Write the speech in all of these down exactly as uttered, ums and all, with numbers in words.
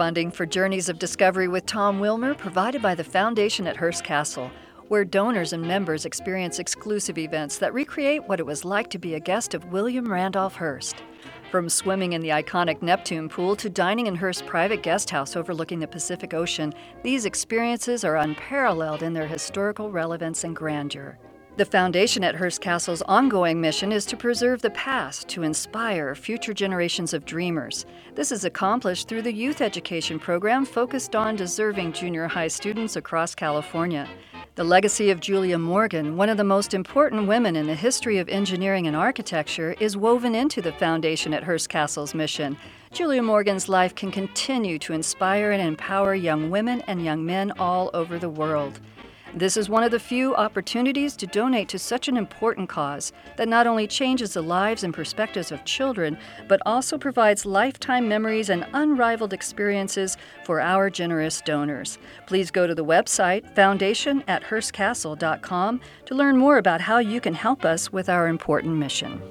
funding for Journeys of Discovery with Tom Wilmer provided by the Foundation at Hearst Castle, where donors and members experience exclusive events that recreate what it was like to be a guest of William Randolph Hearst. From swimming in the iconic Neptune pool to dining in Hearst's private guest house overlooking the Pacific Ocean, these experiences are unparalleled in their historical relevance and grandeur. The Foundation at Hearst Castle's ongoing mission is to preserve the past to inspire future generations of dreamers. This is accomplished through the youth education program focused on deserving junior high students across California. The legacy of Julia Morgan, one of the most important women in the history of engineering and architecture, is woven into the Foundation at Hearst Castle's mission. Julia Morgan's life can continue to inspire and empower young women and young men all over the world. This is one of the few opportunities to donate to such an important cause that not only changes the lives and perspectives of children, but also provides lifetime memories and unrivaled experiences for our generous donors. Please go to the website foundation at hearst castle dot com to learn more about how you can help us with our important mission.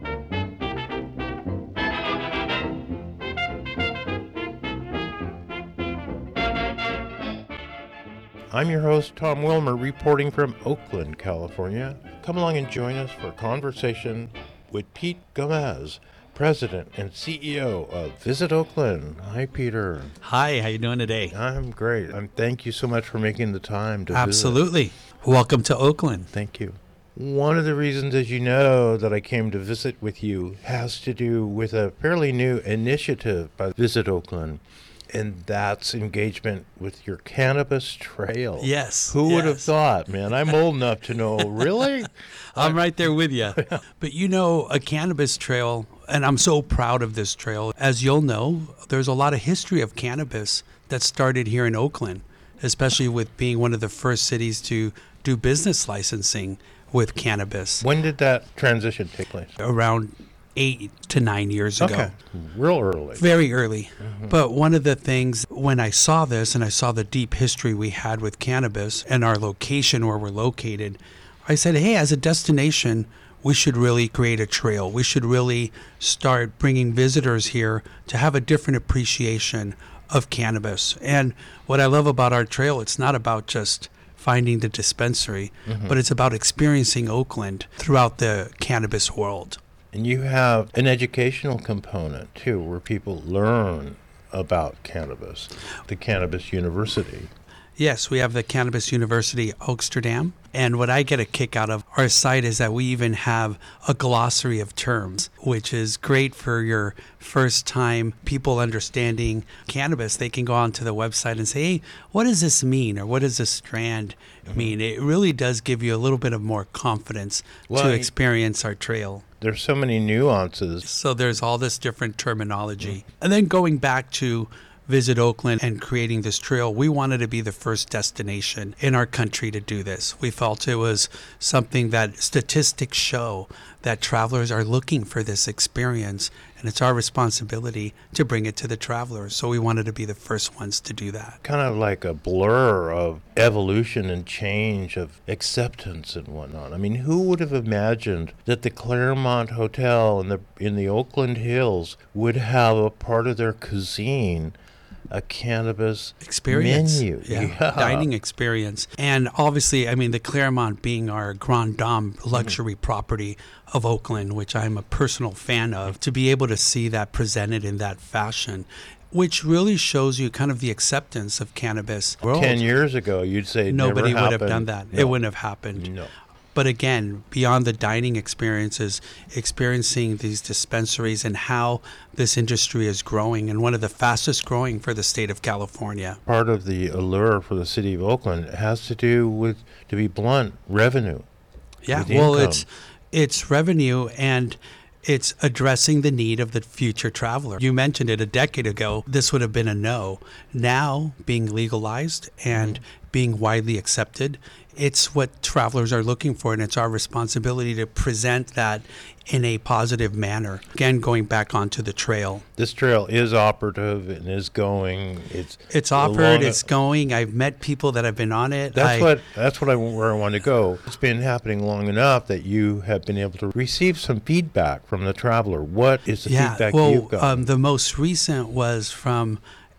I'm your host, Tom Wilmer, reporting from Oakland, California. Come along and join us for a conversation with Pete Gomez, President and C E O of Visit Oakland. Hi, Peter. Hi, how you doing today? I'm great. Um, thank you so much for making the time to Absolutely. visit. Welcome to Oakland. Thank you. One of the reasons, as you know, that I came to visit with you has to do with a fairly new initiative by Visit Oakland. And that's engagement with your cannabis trail. Yes. Who yes. would have thought, man? I'm old enough to know, really? I'm right there with you. But you know, a cannabis trail, and I'm so proud of this trail. As you'll know, there's a lot of history of cannabis that started here in Oakland, especially with being one of the first cities to do business licensing with cannabis. When did that transition take place? Around eight to nine years ago. Okay, real early. Very early. Mm-hmm. But one of the things, when I saw this and I saw the deep history we had with cannabis and our location where we're located, I said, hey, as a destination, we should really create a trail. We should really start bringing visitors here to have a different appreciation of cannabis. And what I love about our trail, it's not about just finding the dispensary, mm-hmm. but it's about experiencing Oakland throughout the cannabis world. And you have an educational component, too, where people learn about cannabis, the Cannabis University. Yes, we have the Cannabis University Oaksterdam. And what I get a kick out of our site is that we even have a glossary of terms, which is great for your first time people understanding cannabis. They can go onto the website and say, hey, what does this mean? Or what does this strand mm-hmm. mean? It really does give you a little bit of more confidence well, to experience our trail. There's so many nuances. So there's all this different terminology. Mm-hmm. And then going back to Visit Oakland and creating this trail, we wanted to be the first destination in our country to do this. We felt it was something that statistics show that travelers are looking for this experience, and it's our responsibility to bring it to the travelers. So we wanted to be the first ones to do that. Kind of like a blur of evolution and change, of acceptance and whatnot. I mean, who would have imagined that the Claremont Hotel in the in the Oakland Hills would have a part of their cuisine a cannabis experience, menu. Yeah. yeah, dining experience. And obviously, I mean, the Claremont being our Grand Dame luxury mm. property of Oakland, which I'm a personal fan of, to be able to see that presented in that fashion, which really shows you kind of the acceptance of cannabis. Ten years ago, you'd say nobody never would happened. have done that. No. It wouldn't have happened. No. But again, beyond the dining experiences, experiencing these dispensaries and how this industry is growing, and one of the fastest growing for the state of California. Part of the allure for the city of Oakland has to do with, to be blunt, revenue. Yeah, well, income. it's it's revenue, and it's addressing the need of the future traveler. You mentioned it a decade ago, this would have been a no. Now, being legalized and mm-hmm. being widely accepted, it's what travelers are looking for, and it's our responsibility to present that in a positive manner. Again, going back onto the trail. This trail is operative and is going. It's it's offered. It's going. I've met people that have been on it. That's I, what. That's what I where I want to go. It's been happening long enough that you have been able to receive some feedback from the traveler. What is the yeah, feedback well, you've got? Um, the most recent was from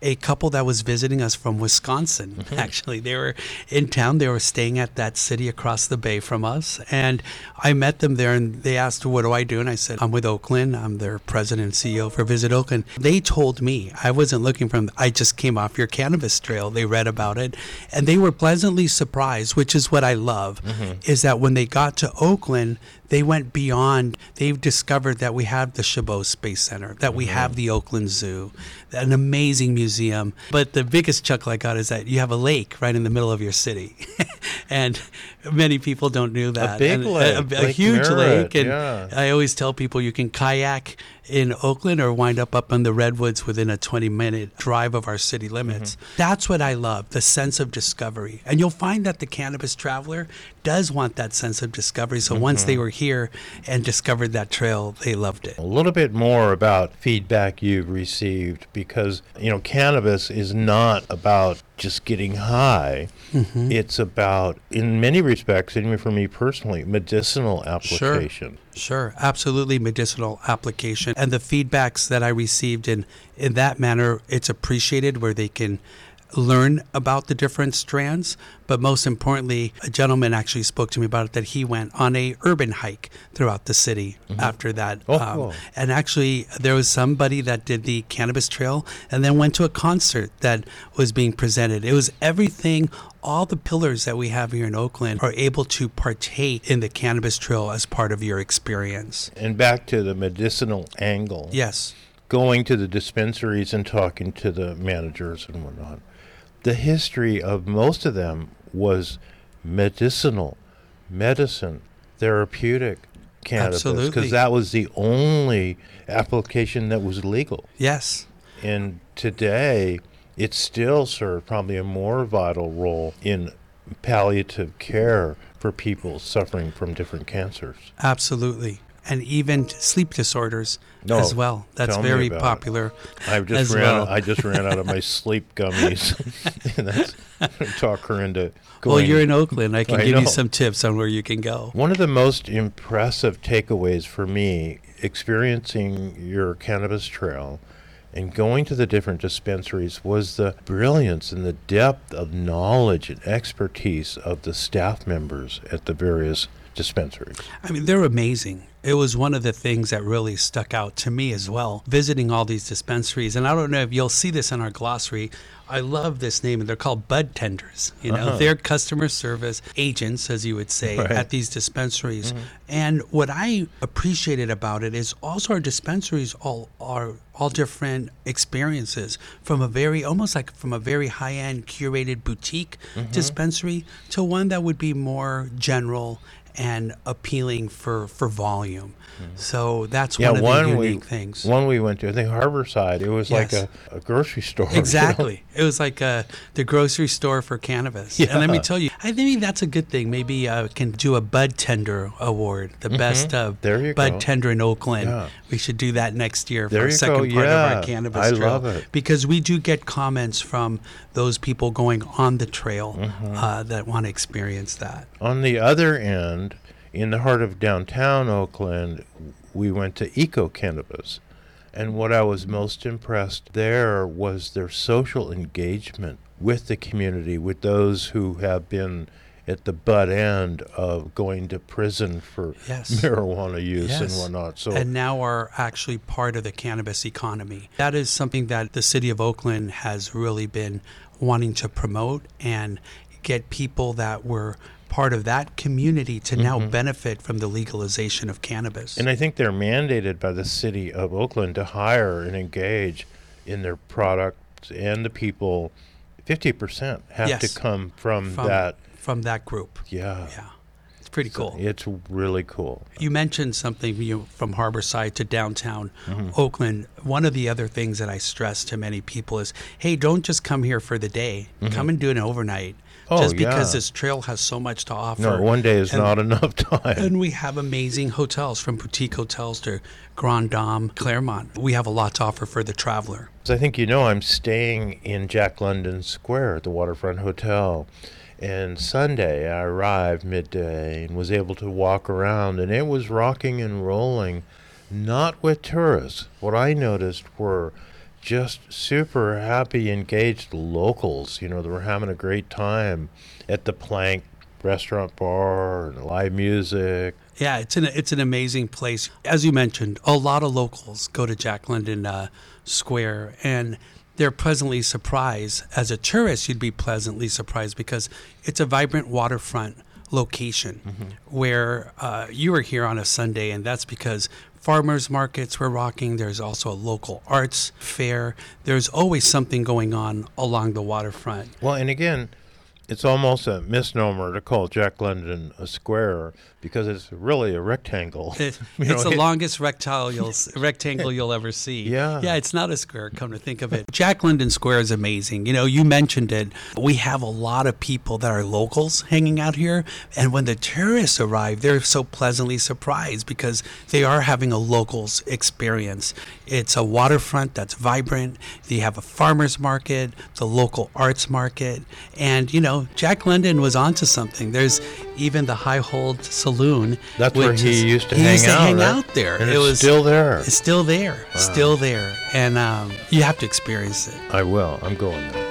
a couple that was visiting us from Wisconsin. Mm-hmm. Actually, they were in town. They were staying at that city across the bay from us. And I met them there, and they asked, what do I do? And I said, I'm with Oakland. I'm their president and C E O for Visit Oakland. They told me, I wasn't looking for them. I just came off your cannabis trail. They read about it, and they were pleasantly surprised, which is what I love, mm-hmm. is that when they got to Oakland, they went beyond. They've discovered that we have the Chabot Space Center, that we mm-hmm. have the Oakland Zoo, an amazing museum. But the biggest chuckle I got is that you have a lake right in the middle of your city. And many people don't know that. A big and lake. A, a, a Lake huge Merritt, lake. And yeah. I always tell people you can kayak in Oakland or wind up up in the Redwoods within a twenty-minute drive of our city limits. Mm-hmm. That's what I love, the sense of discovery. And you'll find that the cannabis traveler does want that sense of discovery. So mm-hmm. once they were here and discovered that trail, they loved it. A little bit more about feedback you've received, because, you know, cannabis is not about just getting high. Mm-hmm. It's about, in many respects, even for me personally, medicinal application. Sure, sure. Absolutely medicinal application. And the feedbacks that I received in, in that manner, it's appreciated, where they can learn about the different strands. But most importantly, a gentleman actually spoke to me about it, that he went on a urban hike throughout the city mm-hmm. after that. Oh, um, cool. And actually, there was somebody that did the cannabis trail and then went to a concert that was being presented. It was everything. All the pillars that we have here in Oakland are able to partake in the cannabis trail as part of your experience. And back to the medicinal angle. Yes. Going to the dispensaries and talking to the managers and whatnot. The history of most of them was medicinal, medicine, therapeutic cannabis. Absolutely. Because that was the only application that was legal. Yes. And today, it still serves probably a more vital role in palliative care for people suffering from different cancers. Absolutely. And even sleep disorders no, as well. That's very popular. I just as ran. well. I just ran out of my sleep gummies. And that's talk her into going. Well, you're in Oakland. I can I give know. you some tips on where you can go. One of the most impressive takeaways for me, experiencing your cannabis trail and going to the different dispensaries, was the brilliance and the depth of knowledge and expertise of the staff members at the various dispensaries. I mean, they're amazing. It was one of the things that really stuck out to me as well, visiting all these dispensaries. And I don't know if you'll see this in our glossary. I love this name, and they're called bud tenders. You know, uh-huh. They're customer service agents, as you would say, right. at these dispensaries. Mm-hmm. And what I appreciated about it is also our dispensaries all are all different experiences, from a very, almost like from a very high-end curated boutique mm-hmm. dispensary to one that would be more general and appealing for, for volume. Mm-hmm. So that's yeah, one of one the unique we, things. One we went to, I think Harborside, it was yes. like a, a grocery store. Exactly. You know? It was like uh, the grocery store for cannabis. Yeah. And let me tell you, I think that's a good thing. Maybe uh, can do a Bud Tender Award, the mm-hmm. best uh, there you Bud go. Tender in Oakland. Yeah. We should do that next year for there our you second go. part yeah. of our cannabis I trail. love it. Because we do get comments from those people going on the trail mm-hmm. uh, that want to experience that. On the other end, in the heart of downtown Oakland, we went to Eco Cannabis. And what I was most impressed there was their social engagement with the community, with those who have been at the butt end of going to prison for yes. marijuana use yes. and whatnot. So, and now are actually part of the cannabis economy. That is something that the city of Oakland has really been wanting to promote and get people that were part of that community to mm-hmm. now benefit from the legalization of cannabis. And I think they're mandated by the city of Oakland to hire and engage in their products, and the people, fifty percent have yes. to come from, from that. From that group. Yeah. Yeah. It's pretty So cool. It's really cool. You mentioned something you know, from Harborside to downtown mm-hmm. Oakland. One of the other things that I stress to many people is, hey, don't just come here for the day. Mm-hmm. Come and do an overnight. Oh, just because yeah. this trail has so much to offer. No, one day is and, not enough time. And we have amazing hotels, from boutique hotels to Grand Dame, Claremont. We have a lot to offer for the traveler. I think you know I'm staying in Jack London Square at the Waterfront Hotel. And Sunday, I arrived midday and was able to walk around, and it was rocking and rolling, not with tourists. What I noticed were just super happy, engaged locals, you know, that were having a great time at the Plank restaurant bar and live music. Yeah, it's an it's an amazing place. As you mentioned, a lot of locals go to Jack London uh, Square, and they're pleasantly surprised. As a tourist, you'd be pleasantly surprised because it's a vibrant waterfront location mm-hmm. where uh, you were here on a Sunday, and that's because farmers markets were rocking. There's also a local arts fair. There's always something going on along the waterfront. Well, and again, it's almost a misnomer to call Jack London a square because it's really a rectangle. It, You it's know, the it- longest rectangle you'll, rectangle you'll ever see. Yeah. Yeah, it's not a square, come to think of it. Jack London Square is amazing. You know, you mentioned it. We have a lot of people that are locals hanging out here. And when the tourists arrive, they're so pleasantly surprised because they are having a locals experience. It's a waterfront that's vibrant. They have a farmer's market, the local arts market. And, you know, Jack London was onto something. There's even the High Hold Saloon. That's where which he is- used to he hang used to out, hang right? out there. And it it's was still there. It's still there. Still there. And um, you have to experience it. I will. I'm going there.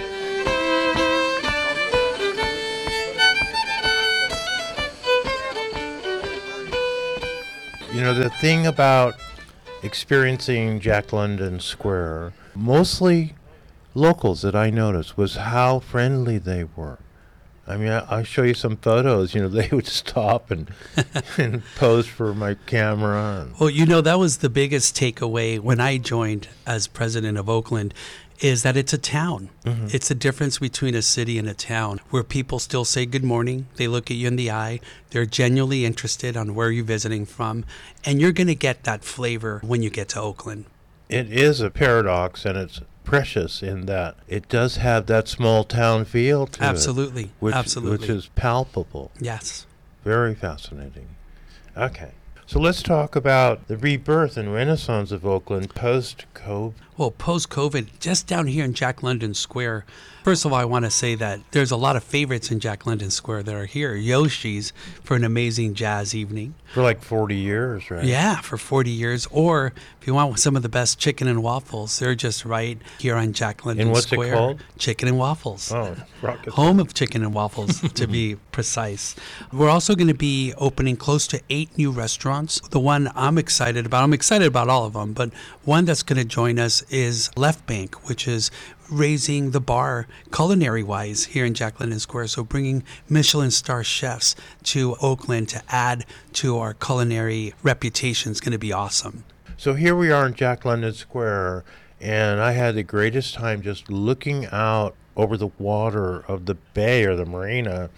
You know, the thing about experiencing Jack London Square, mostly locals that I noticed, was how friendly they were. I mean, I, I'll show you some photos. You know, they would stop and, and pose for my camera. And, Well, you know, that was the biggest takeaway when I joined as president of Oakland, is that it's a town. Mm-hmm. It's the difference between a city and a town where people still say good morning. They look at you in the eye. They're genuinely interested on where you're visiting from. And you're going to get that flavor when you get to Oakland. it is a paradox, and it's precious in that it does have that small town feel to Absolutely. it, which, Absolutely. which is palpable. Yes. Very fascinating. Okay. So let's talk about the rebirth and renaissance of Oakland post-COVID. Well, post-COVID, just down here in Jack London Square, first of all, I want to say that there's a lot of favorites in Jack London Square that are here. Yoshi's for an amazing jazz evening. For like forty years, right? Yeah, for forty years. Or if you want some of the best chicken and waffles, they're just right here on Jack London And what's it Square. called? Chicken and Waffles. Oh, rocket. Home of chicken and waffles, to be precise. We're also going to be opening close to eight new restaurants. The one I'm excited about, I'm excited about all of them, but one that's going to join us is Left Bank, which is raising the bar culinary-wise here in Jack London Square. So bringing Michelin star chefs to Oakland to add to our culinary reputation is going to be awesome. So here we are in Jack London Square, and I had the greatest time just looking out over the water of the bay or the marina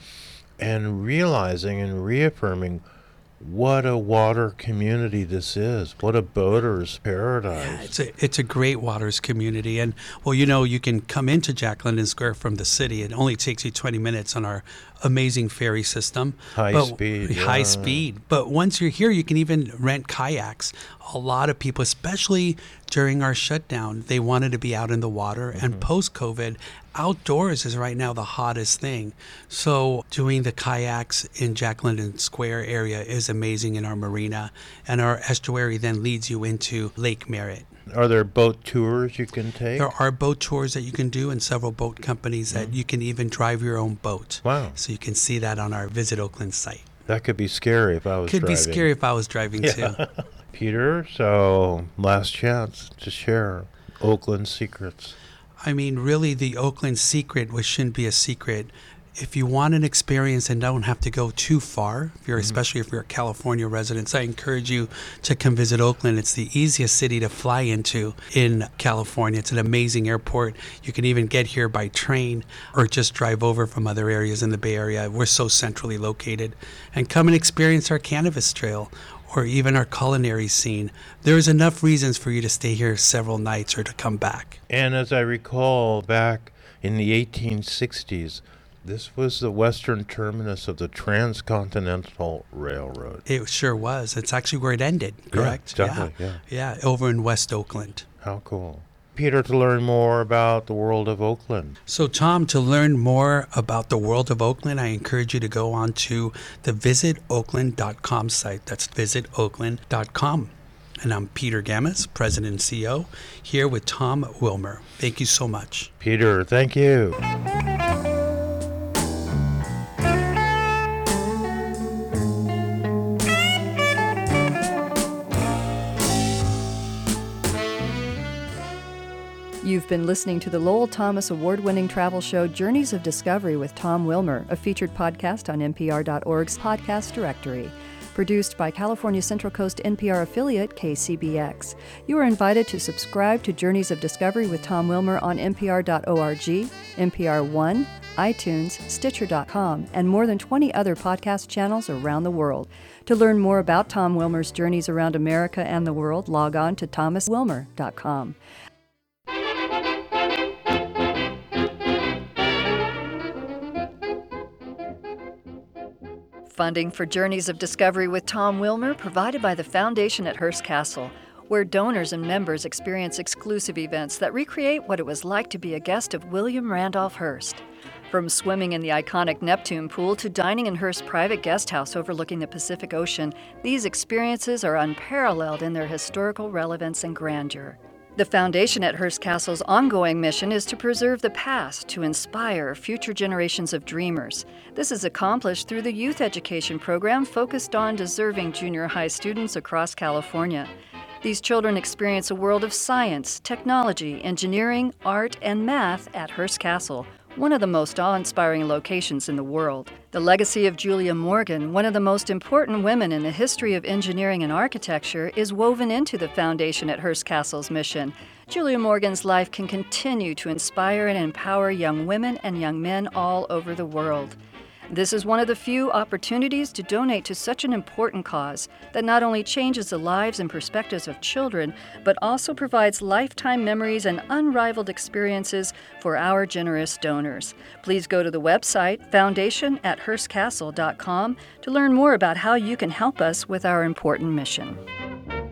and realizing and reaffirming what a water community this is. What a boater's paradise. Yeah, it's a it's a great waters community, and well, you know, you can come into Jack London Square from the city. It only takes you twenty minutes on our amazing ferry system. High But- speed, high yeah. speed. But once you're here, you can even rent kayaks. A lot of people, especially during our shutdown, they wanted to be out in the water. Mm-hmm. And post-COVID, outdoors is right now the hottest thing. So doing the kayaks in Jack London Square area is amazing in our marina. And our estuary then leads you into Lake Merritt. Are there boat tours you can take? There are boat tours that you can do and several boat companies that you can even drive your own boat. Wow. So you can see that on our Visit Oakland site. That could be scary if I was Could driving. be scary if I was driving too. Peter, so last chance to share Oakland secrets. I mean, really, the Oakland secret, which shouldn't be a secret, if you want an experience and don't have to go too far, if you're, especially if you're a California resident, I encourage you to come visit Oakland. It's the easiest city to fly into in California. It's an amazing airport. You can even get here by train or just drive over from other areas in the Bay Area. We're so centrally located. And come and experience our cannabis trail or even our culinary scene. There's enough reasons for you to stay here several nights or to come back. And as I recall, back in the eighteen sixties, this was the western terminus of the Transcontinental Railroad. It sure was. It's actually where it ended, correct? definitely, yeah. Yeah, over in West Oakland. How cool. Peter, to learn more about the world of Oakland. So, Tom, to learn more about the world of Oakland, I encourage you to go on to the visit oakland dot com site. That's visit oakland dot com. And I'm Peter Gammis, President and C E O, here with Tom Wilmer. Thank you so much. Peter, thank you. You've been listening to the Lowell Thomas award-winning travel show Journeys of Discovery with Tom Wilmer, a featured podcast on N P R dot org's podcast directory. Produced by California Central Coast N P R affiliate K C B X. You are invited to subscribe to Journeys of Discovery with Tom Wilmer on N P R dot org, N P R One, iTunes, Stitcher dot com, and more than twenty other podcast channels around the world. To learn more about Tom Wilmer's journeys around America and the world, log on to thomas wilmer dot com. Funding for Journeys of Discovery with Tom Wilmer provided by the Foundation at Hearst Castle, where donors and members experience exclusive events that recreate what it was like to be a guest of William Randolph Hearst. From swimming in the iconic Neptune pool to dining in Hearst's private guest house overlooking the Pacific Ocean, these experiences are unparalleled in their historical relevance and grandeur. The Foundation at Hearst Castle's ongoing mission is to preserve the past to inspire future generations of dreamers. This is accomplished through the youth education program focused on deserving junior high students across California. These children experience a world of science, technology, engineering, art, and math at Hearst Castle, one of the most awe-inspiring locations in the world. The legacy of Julia Morgan, one of the most important women in the history of engineering and architecture, is woven into the Foundation at Hearst Castle's mission. Julia Morgan's life can continue to inspire and empower young women and young men all over the world. This is one of the few opportunities to donate to such an important cause that not only changes the lives and perspectives of children, but also provides lifetime memories and unrivaled experiences for our generous donors. Please go to the website foundation at hearst castle dot com to learn more about how you can help us with our important mission.